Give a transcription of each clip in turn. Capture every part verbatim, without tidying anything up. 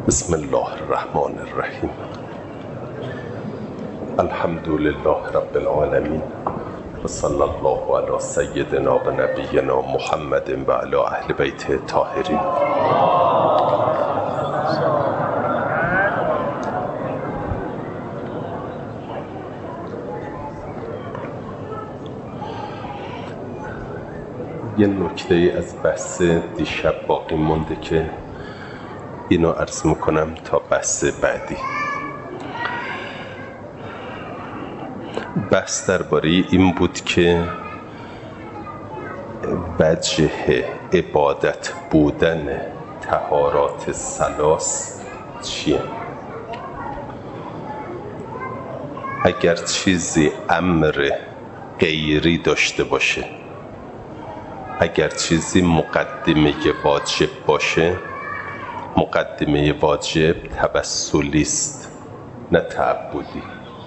بسم الله الرحمن الرحیم. الحمد لله رب العالمین و صلی الله علی سیدنا و نبینا محمد و علی اهل بیت الطاهرین. یه نکته از بحث دیشب باقی مونده که اینو عرض میکنم تا بحث بعدی. بحث درباره این بود که وجه عبادت بودن طهارات ثلاث چیه؟ اگر چیزی امر غیری داشته باشه، اگر چیزی مقدمه واجب باشه، مقدمه واجب توسلی است نه تعبدی.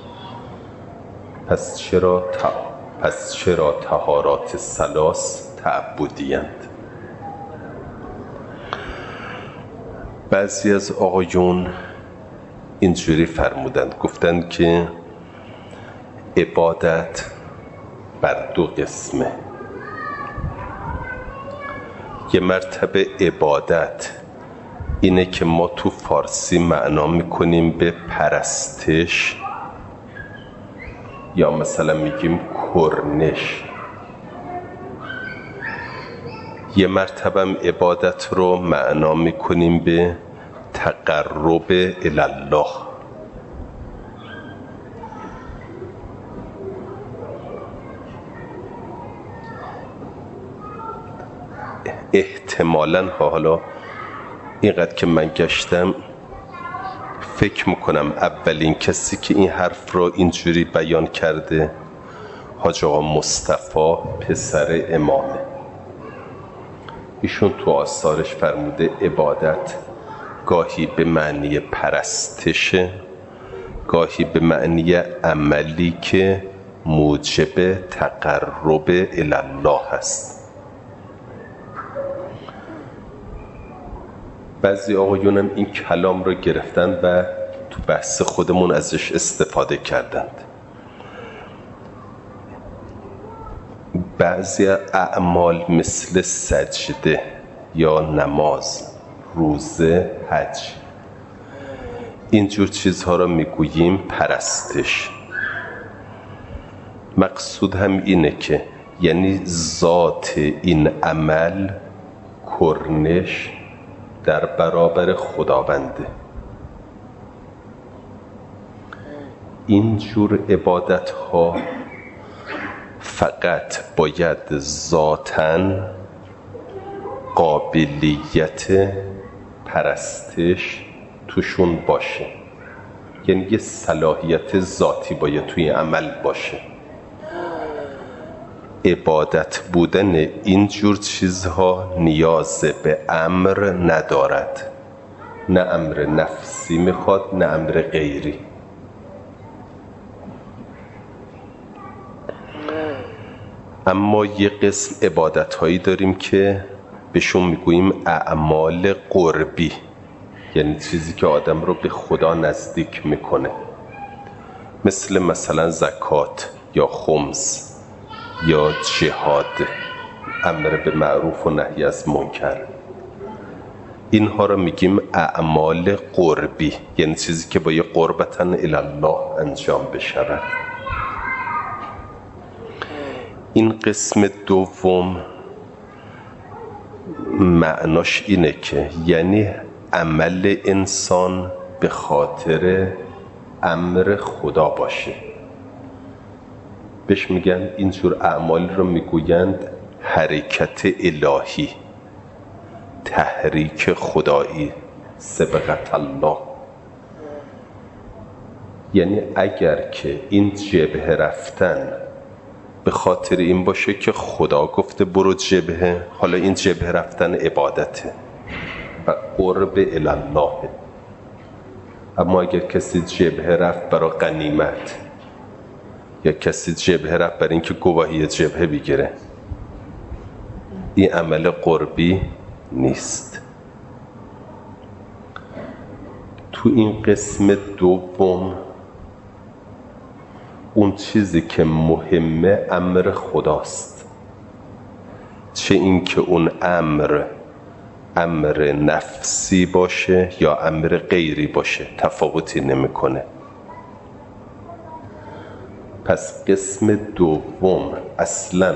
پس چرا تا... پس چرا طهارات ثلاث تعبدی اند؟ بعضی از آقایون اینجوری فرمودند، گفتند که عبادت بر دو قسمه. یه مرتبه عبادت اینه که ما تو فارسی معنا میکنیم به پرستش، یا مثلا میگیم کرنش. یه مرتبه هم عبادت رو معنا میکنیم به تقرب الی. احتمالاً حالا اینقدر که من گشتم فکر میکنم اولین کسی که این حرف رو اینجوری بیان کرده حاج آقا مصطفی پسر امامه. ایشون تو آثارش فرموده عبادت گاهی به معنی پرستشه، گاهی به معنی عملی که موجب تقرب الی الله هست. بعضی آقایونم این کلام رو گرفتن و تو بحث خودمون ازش استفاده کردند. بعضی اعمال مثل سجده یا نماز، روزه، حج، اینجور چیزها رو میگوییم پرستش. مقصود هم اینه که یعنی ذات این عمل کرنش در برابر خداونده. این جور عبادت ها فقط باید ذاتاً قابلیت پرستش توشون باشه، یعنی یه صلاحیت ذاتی باید توی عمل باشه. عبادت بودن این جور چیزها نیاز به امر ندارد، نه امر نفسی میخواد نه امر غیری. اما یه قسم عبادت هایی داریم که بهشون میگوییم اعمال قربی، یعنی چیزی که آدم رو به خدا نزدیک میکنه، مثل مثلا زکات یا خمس یا جهاد، امر به معروف و نهی از منکر. اینها رو میگیم اعمال قربی، یعنی چیزی که با یه قربتاً الی الله انجام بشود. این قسم دوم معناش اینه که یعنی عمل انسان به خاطر امر خدا باشه. بهش میگن اینجور اعمال رو میگویند حرکت الهی، تحریک خدایی، سبقت الله. یعنی اگر که این جبهه رفتن به خاطر این باشه که خدا گفته برو جبهه، حالا این جبهه رفتن عبادته و قرب الی الله. اما اگر کسی جبهه رفت برای غنیمت، یا کسی جبهه رفت برای اینکه گواهی جبهه بگیره، این عمل قربی نیست. تو این قسم دوم اون چیزی که مهمه امر خداست، چه این که اون امر امر نفسی باشه یا امر غیری باشه تفاوتی نمیکنه. پس قسم دوم اصلا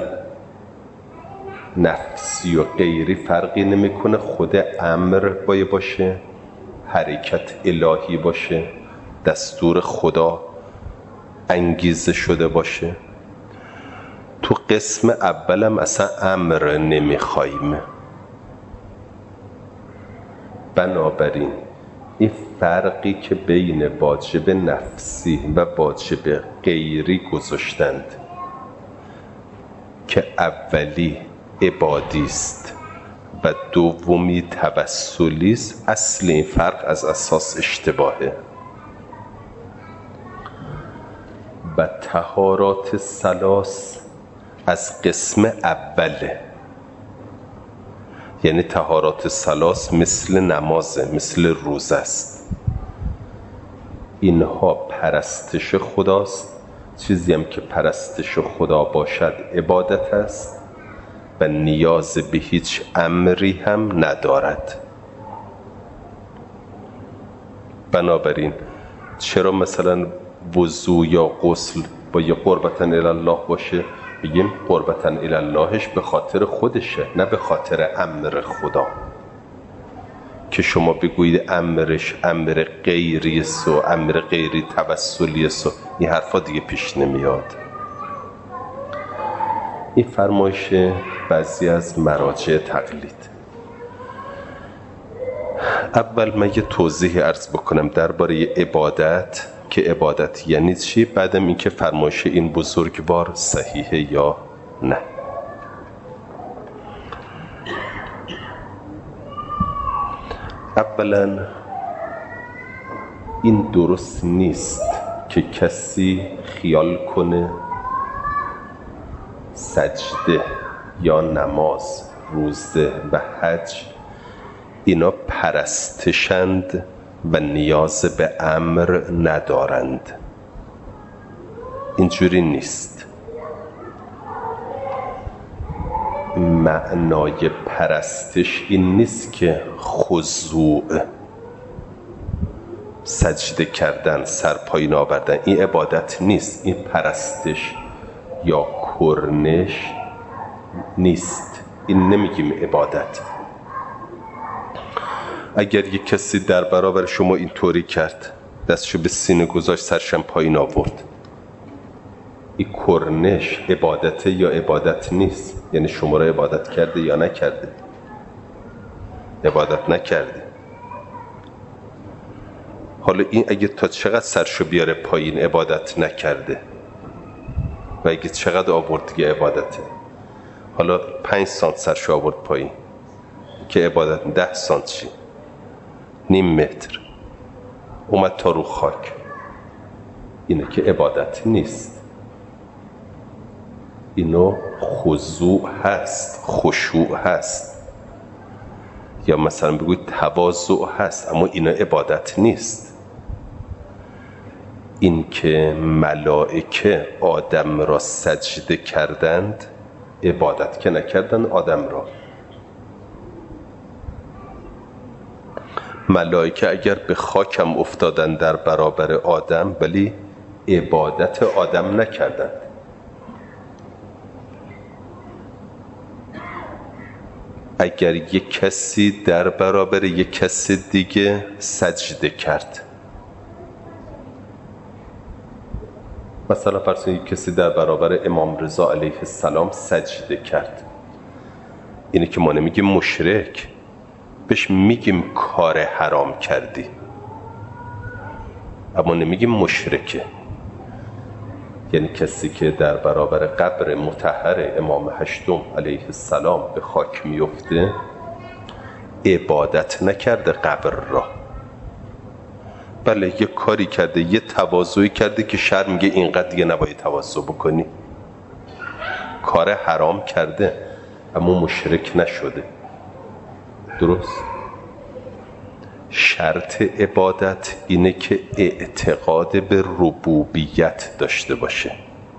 نفسی و غیری فرقی نمیکنه، خود امر باید باشه، حرکت الهی باشه، دستور خدا انگیزه شده باشه. تو قسم اولم اصلا امر نمیخوایم. بنابراین این فرقی که بین واجب نفسی و واجب غیری گذاشتند که اولی عبادی است و دومی توسلی است، اصل این فرق از اساس اشتباهه. و طهارات ثلاث از قسم اوله، یعنی طهارات ثلاث مثل نمازه، مثل روزه است. اینها پرستش خداست، چیزی هم که پرستش خدا باشد عبادت است و نیاز به هیچ امری هم ندارد. بنابراین چرا مثلا وضو یا غسل با یه قربتاً الله باشه؟ بگیم قربتاً اللهش به خاطر خودشه، نه به خاطر امر خدا. که شما بگویید امرش امر غیری است و امر غیری توسلی است و این حرفا دیگه پیش نمیاد. این فرمایش بعضی از مراجع تقلید. اول من یه توضیح عرض بکنم درباره عبادت که عبادت یعنی چی، بعدم این که فرمایش این بزرگوار صحیحه یا نه. اولا این درست نیست که کسی خیال کنه سجده یا نماز، روزه و حج اینا پرستشند و نیاز به امر ندارند. اینجوری نیست. معنای پرستش این نیست که خضوع، سجده کردن، سر پایین آوردن، این عبادت نیست. این پرستش یا کرنش نیست. این نمیگیم عبادت. اگر یک کسی در برابر شما اینطوری کرد، دستشو به سینه گذاشت، سرشم پایین آورد، این کرنش عبادته یا عبادت نیست؟ یعنی شما را عبادت کرده یا نکرده؟ عبادت نکرده. حالا این اگه تا چقدر سرشو بیاره پایین عبادت نکرده و اگه چقدر آورد دیگه عبادته. حالا پنج سانت سرشو آورد پایین که عبادت، ده سانت چی؟ نیم متر اومد تا رو خاک، اینه که عبادت نیست. اینو خضوع هست، خشوع هست، یا مثلا بگوید تواضع هست، اما اینو عبادت نیست. این که ملائکه آدم را سجده کردند عبادت که نکردن آدم را. ملائکه اگر به خاکم افتادن در برابر آدم ولی عبادت آدم نکردند. اگر یک کسی در برابر یک کسی دیگه سجده کرد، مثلا فرض کنید یک کسی در برابر امام رضا علیه السلام سجده کرد، اینه که ما نمیگیم مشرک، بهش میگیم کار حرام کردی، اما نمیگیم مشرکه. یعنی کسی که در برابر قبر مطهر امام هشتم علیه السلام به خاک میفته عبادت نکرده قبر را، بله یه کاری کرده، یه تواضعی کرده که شرع میگه اینقدر دیگه نباید تواضع بکنی، کار حرام کرده اما مشرک نشده. درست؟ شرط عبادت اینه که اعتقاد به ربوبیت داشته باشه.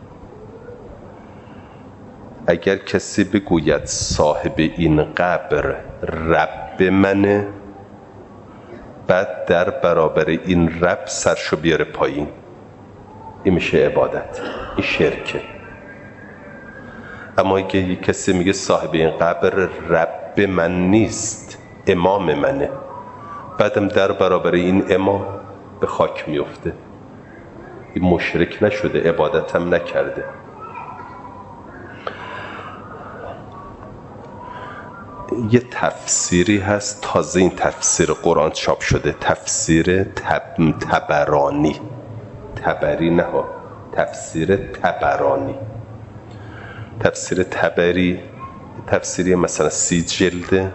اگر کسی بگوید صاحب این قبر رب منه، بعد در برابر این رب سرشو بیاره پایین، این میشه عبادت، این شرکه. اما اگه یک کسی میگه صاحب این قبر رب من نیست، امام منه، بعدم در برابر این امام به خاک میفته، این مشرک نشده، عبادت هم نکرده. یه تفسیری هست، تازه این تفسیر قرآن چاپ شده، تفسیر تب... تبرانی تبری نه ها تفسیر تبرانی. تفسیر تبری تفسیری مثلا سی جلده.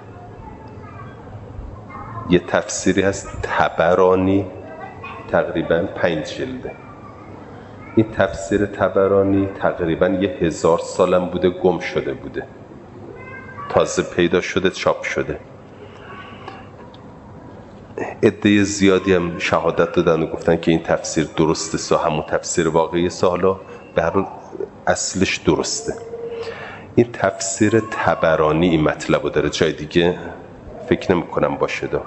یه تفسیری هست تبرانی تقریبا پنج جلده. این تفسیر تبرانی تقریبا یه هزار سالم بوده گم شده بوده، تازه پیدا شده چاپ شده. عده زیادی هم شهادت دادن و گفتن که این تفسیر درسته، سو همون تفسیر واقعی سالا به هر اصلش درسته. این تفسیر تبرانی این مطلب رو داره، جای دیگه فکر نمی کنم باشه. دا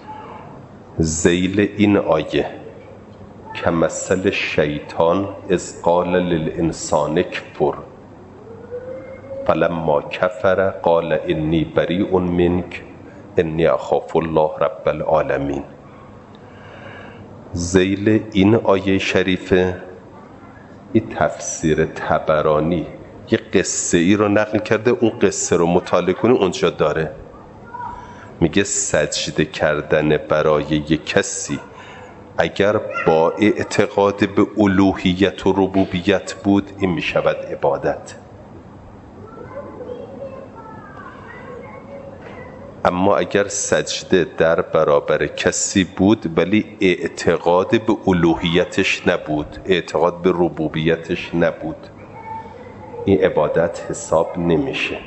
ذیل این آیه کمثل شیطان اذ قال للانسان کفر فلما کفر قال انی بریء منک انی اخاف الله رب العالمین. ذیل این آیه شریفه این تفسیر تبرانی یه قصه ای رو نقل کرده، اون قصه رو مطالعه کنی اونجا داره، میگه سجده کردن برای یک کسی اگر با اعتقاد به الوهیت و ربوبیت بود، این میشود عبادت. اما اگر سجده در برابر کسی بود ولی اعتقاد به الوهیتش نبود، اعتقاد به ربوبیتش نبود، این عبادت حساب نمیشه.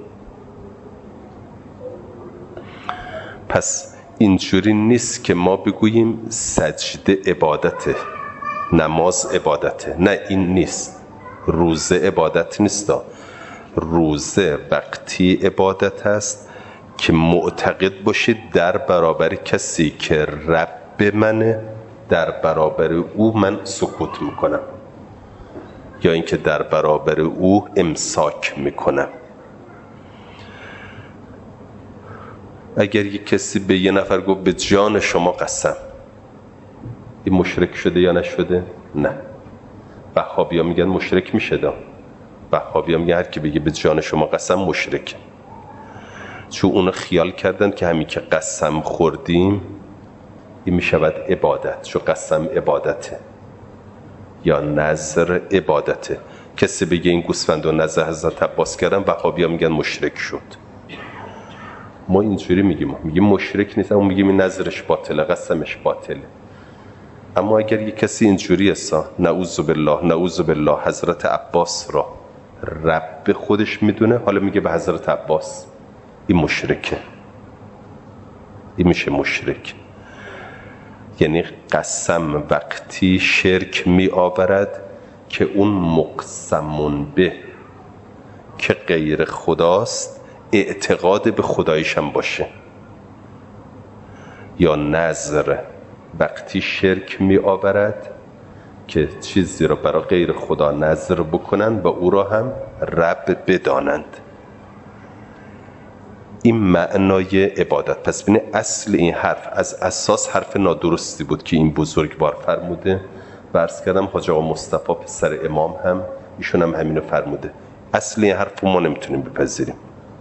پس اینجوری نیست که ما بگوییم سجده عبادته، نماز عبادته. نه، این نیست. روزه عبادت نیست. روزه وقتی عبادت است که معتقد باشید در برابر کسی که رب منه، در برابر او من سکوت میکنم، یا اینکه در برابر او امساک میکنم. اگر یک کسی به یه نفر گفت به جان شما قسم، این مشرک شده یا نشده؟ نه. وهابیا میگن مشرک میشه. دا وهابیا میگن هر کی بگه به جان شما قسم مشرک، چون اون خیال کردن که همین که قسم خوردیم این میشود عبادت، چون قسم عبادته یا نظر عبادته. کسی بگه این گوسفند و نظر حضرت عباس کردن، وهابیا میگن مشرک شد. ما اینجوری میگیم، میگیم مشرک نیست، اما میگیم این نظرش باطله، قسمش باطله. اما اگر یک کسی اینجوری است، نعوذ بالله نعوذ بالله، حضرت عباس را رب خودش میدونه، حالا میگه به حضرت عباس، این مشرکه، این میشه مشرک. یعنی قسم وقتی شرک می آورد که اون مقسمون به که غیر خداست اعتقاد به خدایش هم باشه، یا نظر وقتی شرک می آورد که چیزی را برای غیر خدا نظر بکنند و او را هم رب بدانند. این معنای عبادت. پس ببین اصل این حرف از اساس حرف نادرستی بود که این بزرگوار فرموده و عرض کردم حاج آقا مصطفی پسر امام هم ایشون هم همینو فرموده. اصل این حرف ما نمیتونیم بپذیریم.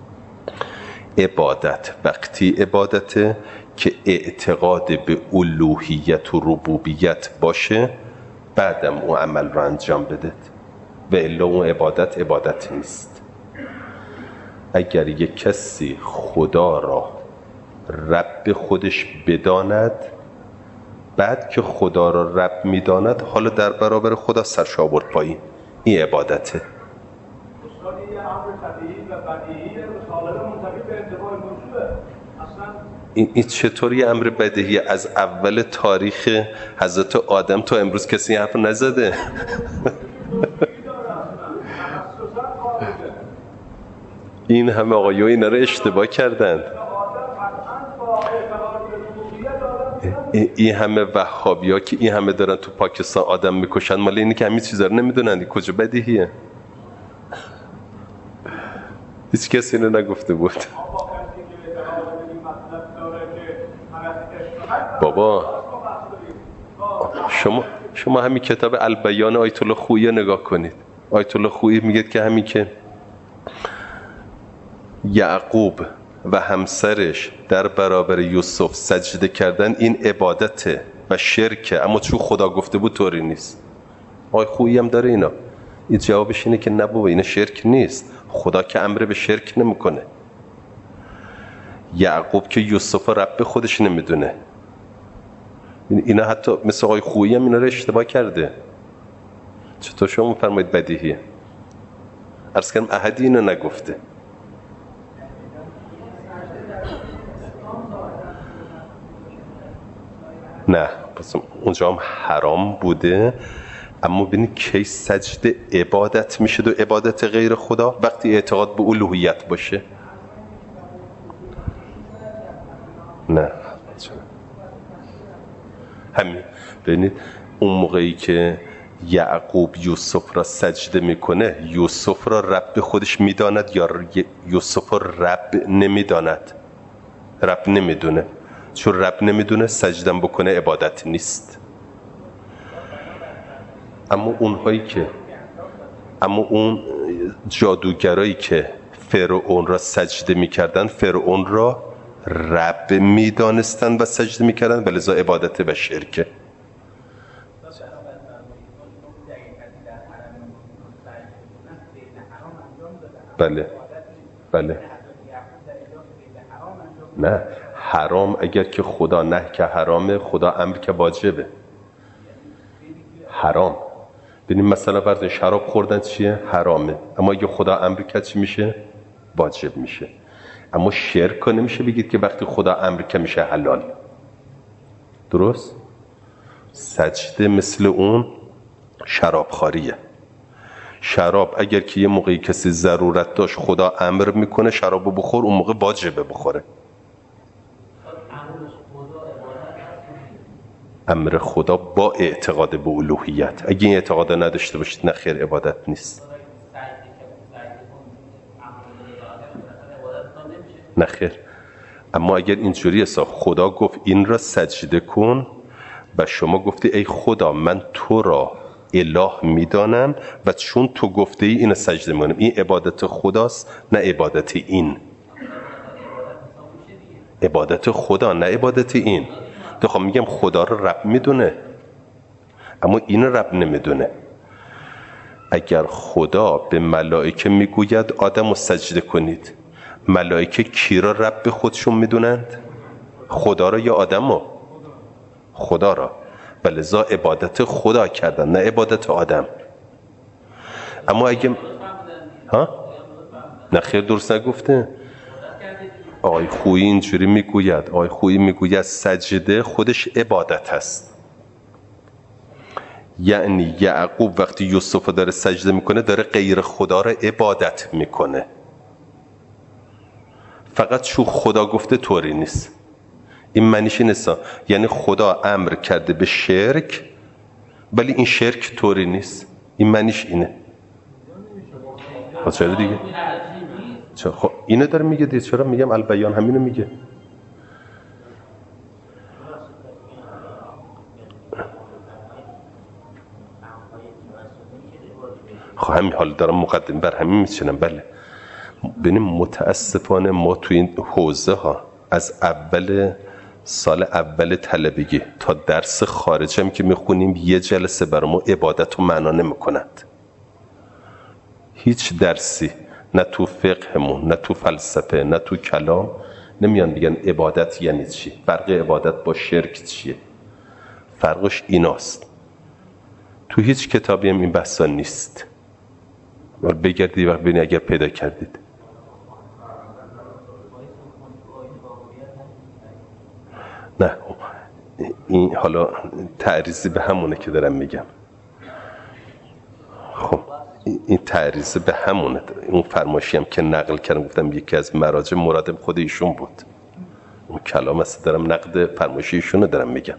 عبادت وقتی عبادته که اعتقاد به الوهیت و ربوبیت باشه، بعدم اون عمل رو انجام بده، و الا اون عبادت عبادت نیست. اگر یک کسی خدا را رب خودش بداند، بعد که خدا را رب میداند حالا در برابر خدا سرش آورد پایین، این عبادته. استاد این امر طبیعی و بدیهی مطالبه منتفی به انتفاع موضوعه. اصلا این, این چطوری امر بدیهی؟ از اول تاریخ حضرت آدم تا امروز کسی حرف نزده. این همه آقایون اینا رو اشتباه کردند. این همه وهابی ها که این همه دارن تو پاکستان آدم میکشن، مال اینی که همین چیزا رو نمیدونن. این کجا بدیهیه؟ هیچ کسی اینو نگفته بود. بابا شما شما همین کتاب البیان آیت الله خویی نگاه کنید. آیت الله خویی میگه که همین که یعقوب و همسرش در برابر یوسف سجده کردن این عبادته و شرکه، اما چون خدا گفته بود طوری نیست. آی خویی هم داره اینا. این جوابش اینه که نه بابا اینا شرک نیست، خدا که امر به شرک نمیکنه. یعقوب که یوسف رب خودش نمیدونه. اینا حتی مثل آقای خویی هم اینا رو اشتباه کرده. چطور شما فرمایید بدیهیه؟ عرض کردم احدی اینو نگفته. نه پس اونجا هم حرام بوده، اما ببینید کی سجده عبادت میشه و عبادت غیر خدا؟ وقتی اعتقاد به الوهیت باشه. نه همین ببینید اون موقعی که یعقوب یوسف را سجده میکنه، یوسف را رب خودش میداند یا یوسف را رب نمیداند؟ رب نمیدونه. چون رب نمیدونه سجدم بکنه عبادت نیست. اما اونهایی که اما اون جادوگرایی که فرعون را سجده میکردن، فرعون را رب میدانستن و سجده میکردن، ولذا عبادت و شرکه. بله بله نه حرام اگر که خدا نه که حرامه، خدا امر که واجبه. حرام ببینیم مثلا فرض شراب خوردن چیه؟ حرامه، اما اگه خدا امر کرد چی میشه؟ واجب میشه. اما شرک نمیشه بگید که وقتی خدا امر کرد میشه حلال. درست؟ سجده مثل اون شراب خاریه. شراب اگر که یه موقعی کسی ضرورت داشت خدا امر میکنه شرابو بخور، اون موقع واجبه بخوره. امر خدا با اعتقاد به الوهیت. اگه این اعتقاد نداشته باشید نه خیر عبادت نیست. نه خیر. اما اگر اینجوری حساب خدا گفت این را سجده کن و شما گفتی ای خدا من تو را اله میدانم و چون تو گفته ای اینو سجده میکنم، این عبادت خداست نه عبادت این. عبادت خدا نه عبادت این. تو خب میگم خدا رو رب میدونه اما این رب نمیدونه. اگر خدا به ملائکه میگوید آدم رو سجده کنید، ملائکه کی را رب خودشون میدونند؟ خدا را یا آدم رو؟ خدا را. ولذا عبادت خدا کردن نه عبادت آدم. اما اگه ها؟ نه خیر درست نگفته. آقای خویی اینجوری میگوید، آقای خویی میگوید سجده خودش عبادت است. یعنی یعقوب وقتی یوسف داره سجده میکنه داره غیر خدا را عبادت میکنه، فقط چون خدا گفته طوری نیست. این معنیش نیست. یعنی خدا امر کرده به شرک ولی این شرک طوری نیست. این معنیش اینه. چرا دیگه؟ خب اینه داره میگه دیگه. چرا میگم البیان همینو میگه. خب همین حال دارم مقدم بر همین میچینم. بله ببینیم متاسفانه ما تو این حوزه ها از اول سال اول طلبگی تا درس خارج هم که میخونیم یه جلسه برامو عبادت و معنا نمیکنند. هیچ درسی نه تو فقهمون نه تو فلسفه نه تو کلام نمیان بگن عبادت یعنی چی، فرق عبادت با شرک چیه. فرقش ایناست. تو هیچ کتابی هم این بحثا نیست. بگردید و ببینید اگر پیدا کردید. نه این حالا تعریضی به همونه که دارم میگم. خب این تعریض به همونه. اون فرمایشی هم که نقل کردم گفتم یکی از مراجع مرادم خود ایشون بود. اون کلام است دارم نقد فرمایشی ایشونو دارم میگم.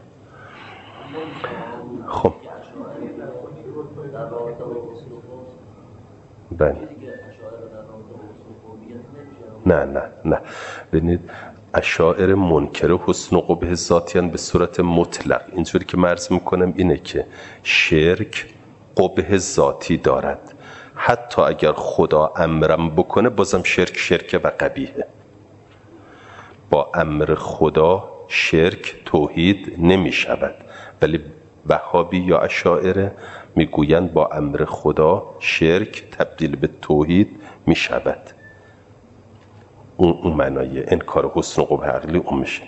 خب بله نه نه نه ببینید اشاعره منکر حسن و قبح ذاتیان به صورت مطلق. اینجوری که عرض میکنم اینه که شرک قبح ذاتی دارد، حتی اگر خدا امرم بکنه بازم شرک شرک و قبیحه. با امر خدا شرک توحید نمی شود، ولی وهابی یا اشاعره میگویند با امر خدا شرک تبدیل به توحید می شود. اون اون معنای انکار حسن و قبح عقلی اون میشه.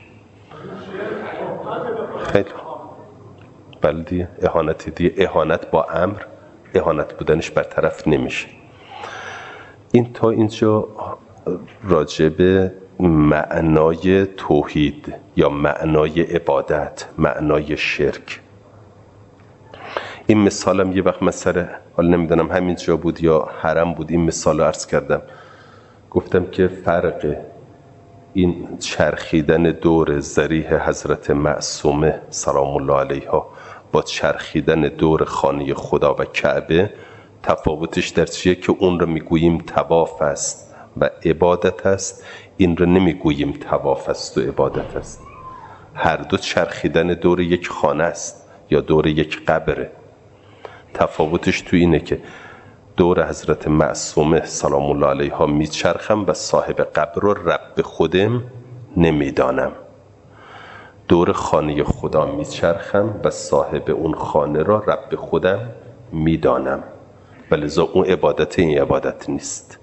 خیلی بله دیگه اهانت دیگه. اهانت با امر اهانت بودنش برطرف نمیشه. این تا اینجا راجع به معنای توحید یا معنای عبادت، معنای شرک. این مثالم یه وقت مثلا حالا نمیدونم همین جا بود یا حرم بود این مثال رو عرض کردم. گفتم که فرق این چرخیدن دور ضریح حضرت معصومه سلام الله علیها با چرخیدن دور خانه خدا و کعبه تفاوتش در چیه که اون رو میگوییم طواف است و عبادت است، این رو نمیگوییم طواف است و عبادت است. هر دو چرخیدن دور یک خانه است یا دور یک قبره. تفاوتش تو اینه که دور حضرت معصومه سلام الله علیها میچرخم و صاحب قبر رو رب خودم نمیدانم. دور خانه خدا میچرخم و صاحب اون خانه را رب خودم میدانم، ولذا اون عبادت این عبادت نیست.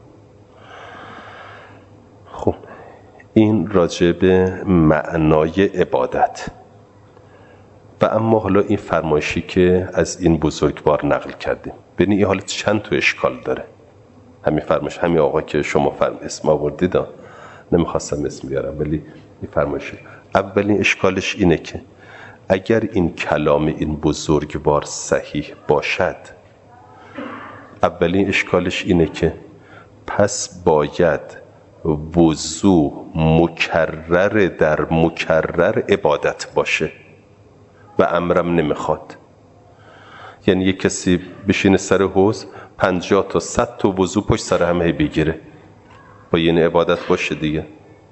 خب این راجع به معنای عبادت. و اما حالا این فرمایشی که از این بزرگوار نقل کردیم، ببینید این حالا چند تا اشکال داره. همین فرمایش همین آقا که شما فرم اسم آوردید، نمیخواستم اسم بیارم ولی این فرمایشه. اولین اشکالش اینه که اگر این کلام این بزرگوار صحیح باشد، اولین اشکالش اینه که پس باید وضو مکرر در مکرر عبادت باشه و امرم نمیخواد. یعنی یک کسی بشینه سر حوض پنجاه تا صد تا وضو پشت سر همه بگیره، با یعنی عبادت باشه دیگه.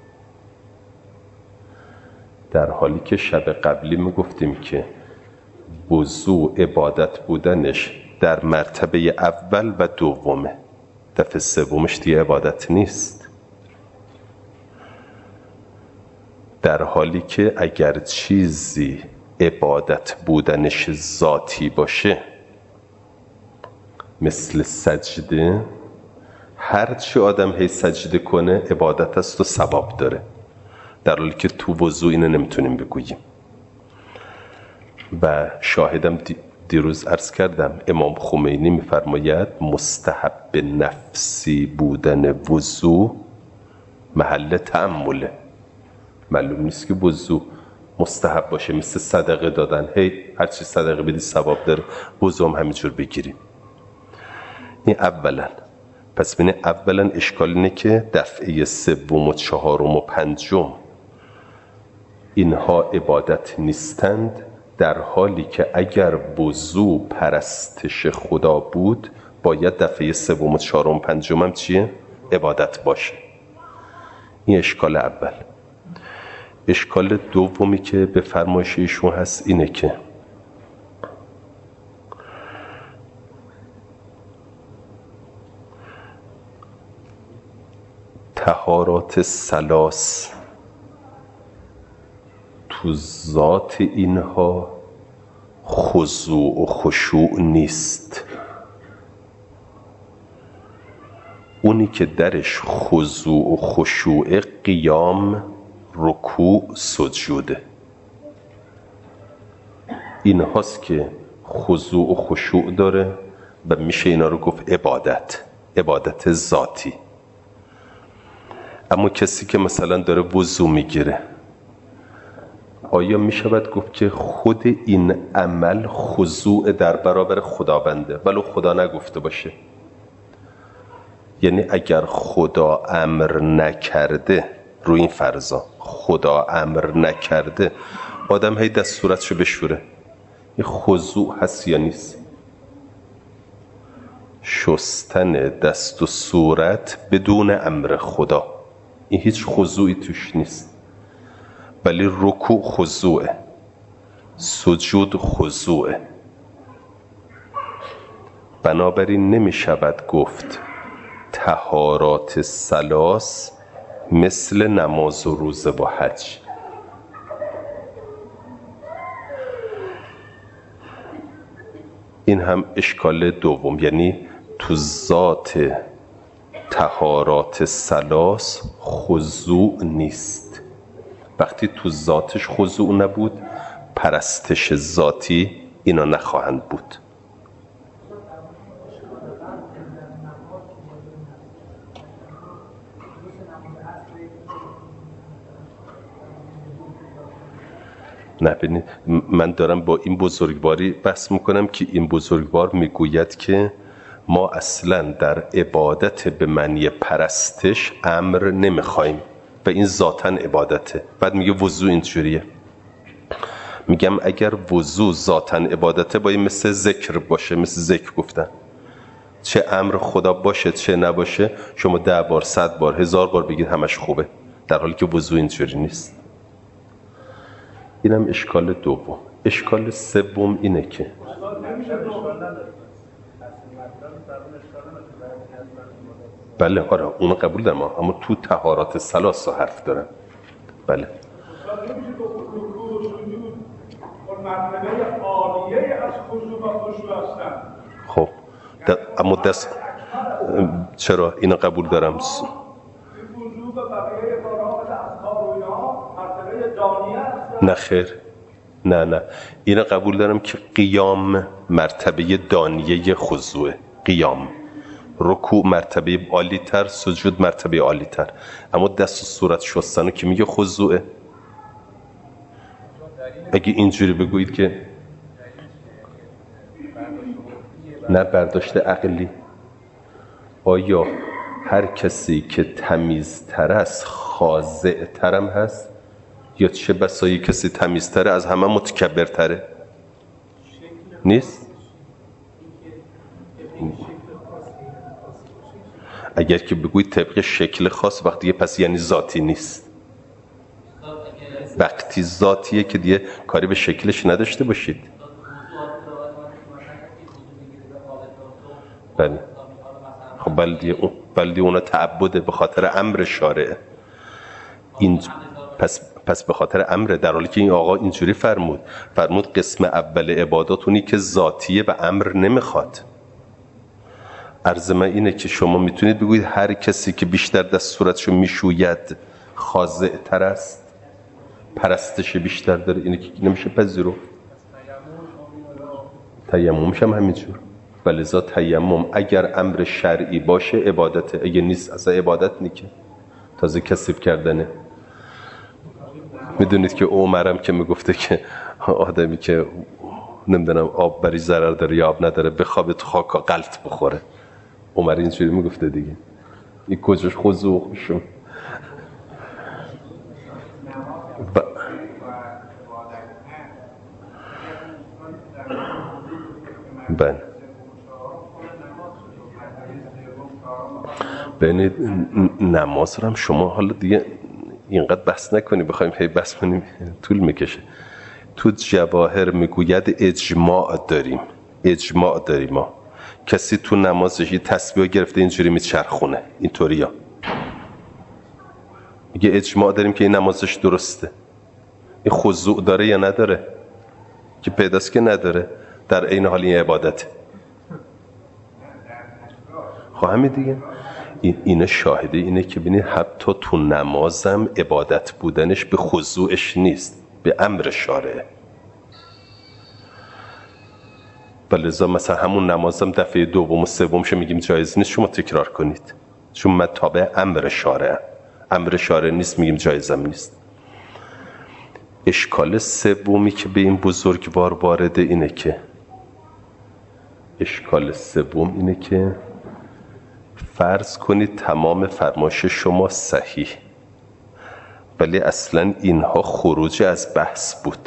در حالی که شب قبلی میگفتیم که وضو عبادت بودنش در مرتبه اول و دومه، دفعه سومش دیگه عبادت نیست. در حالی که اگر چیزی عبادت بودنش ذاتی باشه مثل سجده، هر چی آدم هی سجده کنه عبادت است و ثواب داره، در حالی که تو وضو اینو نمیتونیم بگوییم. و شاهدم دیروز عرض کردم امام خمینی میفرماید مستحب نفسی بودن وضو محل تأمله. معلوم نیست که وضو مستحب باشه مثل صدقه دادن، هی هر چی صدقه بدی ثواب داره، وضو هم همینجور بگیریم. این اولا. پس ببینید اولا اشکال اینه که دفعه سوم و چهارم و پنجم اینها عبادت نیستند، در حالی که اگر وضو پرستش خدا بود باید دفعه سوم و چهارم و پنجم هم چیه؟ عبادت باشه. این اشکال اول. اشکال دومی که به فرمایش ایشون هست اینه که طهارات ثلاث تو ذات اینها خضوع و خشوع نیست. اونی که درش خضوع و خشوع قیام، رکوع، سجوده، این هاست که خضوع و خشوع داره و میشه اینا رو گفت عبادت، عبادت ذاتی. اما کسی که مثلا داره وضو میگیره آیا می شود گفت که خود این عمل خضوع در برابر خداونده ولو خدا نگفته باشه؟ یعنی اگر خدا امر نکرده، روی این فرضا خدا امر نکرده آدم هی دست صورتشو بشوره، این خضوع هست یا نیست؟ شستن دست و صورت بدون امر خدا، این هیچ خضوعی توش نیست. ولی رکوع خضوعه، سجود خضوعه. بنابراین نمی شود گفت طهارات ثلاث مثل نماز و روزه و حج. این هم اشکال دوم، یعنی تو ذات طهارات ثلاث خضوع نیست. وقتی تو ذاتش خضوع نبود، پرستش ذاتی اینا نخواهند بود. نبینید من دارم با این بزرگواری بحث میکنم که این بزرگوار میگوید که ما اصلا در عبادت به معنی پرستش امر نمیخوایم و این ذاتاً عبادته. بعد میگه وضو اینجوریه. میگم اگر وضو ذاتاً عبادته باید مثل ذکر باشه، مثل ذکر گفتن، چه امر خدا باشه چه نباشه شما ده بار صد بار هزار بار بگید همش خوبه، در حالی که وضو اینجوری نیست. اینم اشکال دوم. اشکال سوم اینه که بله آره اونو قبول دارم، اما تو طهارات ثلاث حرف دارم. بله خب اما دست چرا اینو قبول دارم؟ نه خیر، نه نه اینو قبول دارم که قیام مرتبه دانیه خضوعه، قیام رکوع مرتبه عالی تر، سجود مرتبه عالی تر، اما دست و صورت شستنو که میگه خضوعه. اگه اینجوری بگویید که نه برداشت عقلی، آیا هر کسی که تمیزتر است خاضع ترم هست یا چه بسایی کسی تمیزتره از همه متکبرتره؟ نیست؟ اگر که بگوید طبق شکل خاص وقتی یه پس یعنی ذاتی نیست. وقتی ذاتیه که دیگه کاری به شکلش نداشته باشید. بله خب بلدی اون بلدی اونا تعبده به خاطر امر شارعه. این پس پس به خاطر امره، در حالی که این آقا اینجوری فرمود فرمود قسم اول عبادات اونی که ذاتیه و امر نمیخواد. عرض من اینه که شما میتونید بگویید هر کسی که بیشتر دست صورتشو میشوید خاضع تر است، پرستش بیشتر داره، اینه که نمیشه پذیرفت. تیممش هم همینجور. ولذا تیمم اگر امر شرعی باشه عبادته، اگه نیست اصلا عبادت نیکه، تازه کسب کردنه. میدونید که عمرم که میگفته که آدمی که نمیدونم آب بری ضرر داره یا آب نداره بخوابه تو خاکا غلط بخوره، عمر اینجوری میگفته دیگه. این کجاش خضوع شون؟ ب... بله ببینید نماز رو هم شما حالا دیگه اینقدر بحث نکنی، بخوایم هی بحث کنیم طول میکشه. تو جواهر میگوید اجماع داریم، اجماع داریم ما کسی تو نمازش یه تسبیح گرفته اینجوری میچرخونه اینطوریا، میگه اجماع داریم که این نمازش درسته. این خضوع داره یا نداره؟ که پیداست که نداره، در عین حال این عبادته. خب همین دیگه این اینه شاهده اینه که ببینید حتی تو نمازم عبادت بودنش به خضوعش نیست، به امر شارعه. ولذا مثلا همون نمازم دفعه دوم و سومش میگیم جایز نیست شما تکرار کنید، چون من تابع امر شارعه، امر شارعه نیست میگیم جایزم نیست. اشکال سومی که به این بزرگوار وارده اینه که اشکال سوم اینه که فرض کنید تمام فرمایش شما صحیح، ولی اصلا اینها خروج از بحث بود.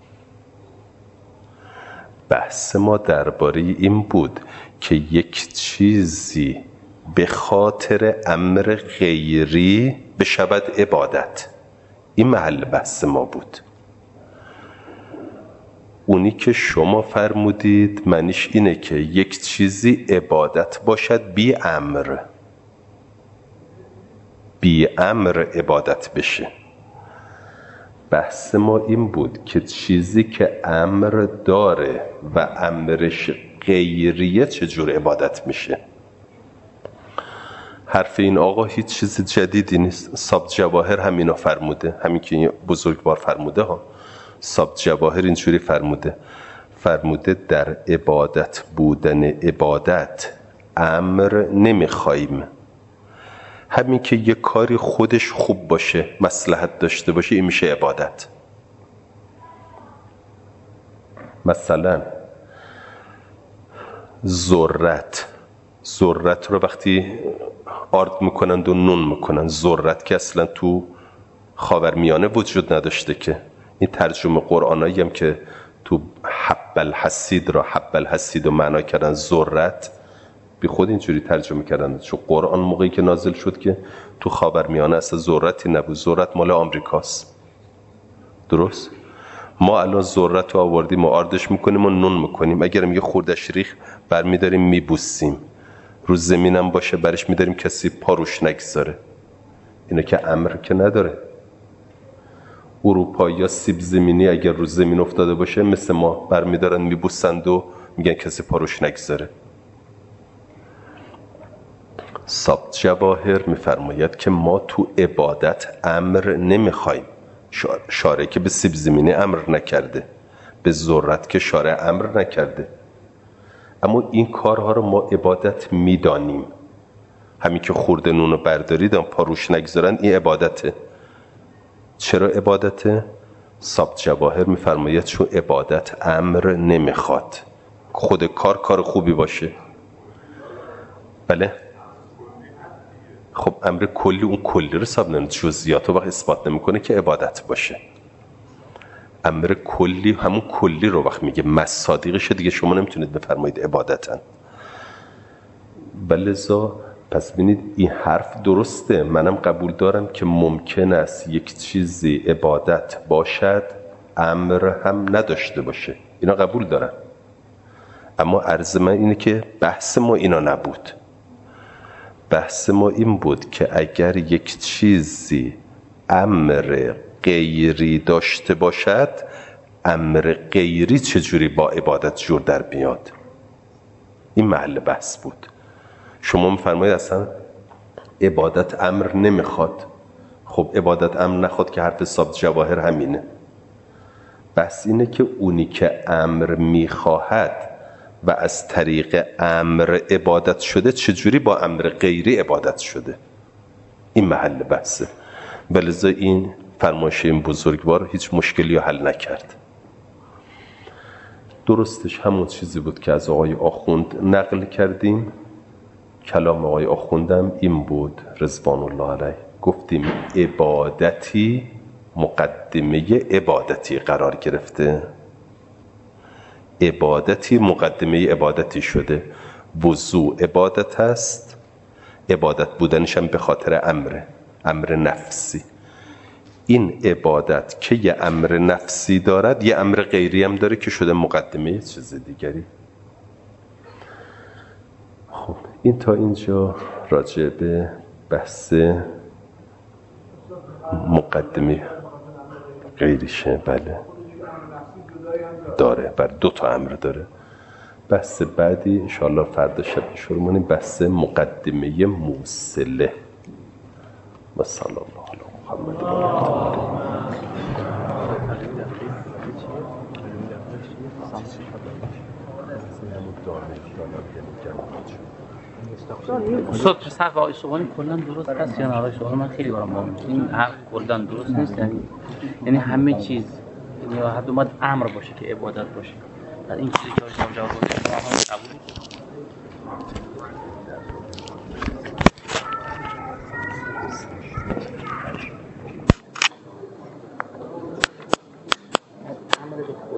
بحث ما درباره این بود که یک چیزی به خاطر امر غیری بشود عبادت. این محل بحث ما بود. اونی که شما فرمودید معنیش اینه که یک چیزی عبادت باشد بی امر، بی امر عبادت بشه. بحث ما این بود که چیزی که امر داره و امرش غیریه چجور عبادت میشه. حرف این آقا هیچ چیز جدیدی نیست. صاحب جواهر همینا فرموده، همین که بزرگوار فرموده ها. صاحب جواهر اینجوری فرموده فرموده در عبادت بودن عبادت امر نمیخواییم. همین که یه کاری خودش خوب باشه، مصلحت داشته باشه، این میشه عبادت. مثلا ذرت ذرت رو وقتی آرد میکنند و نون میکنند، ذرت که اصلا تو خاورمیانه وجود نداشته که. این ترجمه قرآنایی هم که تو حب الحسید را حب الحسید رو معنا کردن ذرت، بی خود اینجوری ترجمه کردن، چون قرآن موقعی که نازل شد که تو خاورمیانه اصلا ذرتی نبود. ذرت مال آمریکاست. درست؟ ما الان ذرت رو آوردیم و آردش میکنیم و نون میکنیم. اگرم یه خوردش ریخ برمیداریم میبوسیم، رو زمینم باشه برش میداریم کسی پاروش نگذاره. اینه که امر که نداره. اروپایی یا سیب زمینی اگر رو زمین افتاده باشه مثل ما برمیدارن میبوسند و میگن کسی پاروش نگذاره. صاحب جواهر میفرماید که ما تو عبادت امر نمیخوایم. شارع که به سیب زمینی امر نکرده، به ذرت که شارع امر نکرده، اما این کارها رو ما عبادت میدانیم. همین که خورده نون رو بردارید پاروش نگذارن، این عبادته. چرا عبادته؟ صاحب جواهر میفرماید چون عبادت امر نمیخواد. خود کار کار خوبی باشه. بله؟ خب امر کلی، اون کلی رو حساب نمیکنه، جزئیات رو وقت اثبات نمیکنه که عبادت باشه. امر کلی همون کلی رو وقت میگه مصادیقش دیگه شما نمیتونید بفرمایید عبادتن. بلذا پس ببینید این حرف درسته، منم قبول دارم که ممکن است یک چیزی عبادت باشد امر هم نداشته باشه، اینا قبول دارم. اما عرض من اینه که بحث ما اینا نبود. بحث ما این بود که اگر یک چیزی امر غیری داشته باشد، امر غیری چجوری با عبادت جور در بیاد. این محل بحث بود. شما میفرمایید اصلا عبادت امر نمیخواد. خب عبادت امر نخواد که حرف صاحب جواهر همینه. بحث اینه که اونی که امر میخواهد و از طریق امر عبادت شده چجوری با امر غیری عبادت شده. این محل بحثه. بلذا این فرمایش این بزرگوار هیچ مشکلی رو حل نکرد. درستش همون چیزی بود که از آقای آخوند نقل کردیم. کلام آقای آخوندم این بود رضوان الله علیه. گفتیم عبادتی مقدمه عبادتی قرار گرفته، عبادتی مقدمه عبادتی شده. وضوع عبادت هست، عبادت بودنش هم به خاطر امره، امر نفسی. این عبادت که یه امر نفسی دارد یه امر غیری هم داره که شده مقدمه چیز دیگری. خب این تا اینجا راجع به بحث مقدمه غیریشه. بله داره، بر دو تا امر داره. بحث بعدی انشاءالله فردا شب شروع کنیم، بحث مقدمه موصله. و صلی الله علی محمد و آله. استاد پس حرف آقای سوانی کلا درست هست یا نه؟ آقای سوانی من خیلی برام مهم این حرف کلا درست نیست، یعنی یعنی همه چیز یعنی حد اومد امر باشه که عبادت باشه. این چیزی که آقای جواد گفت ما هم قبول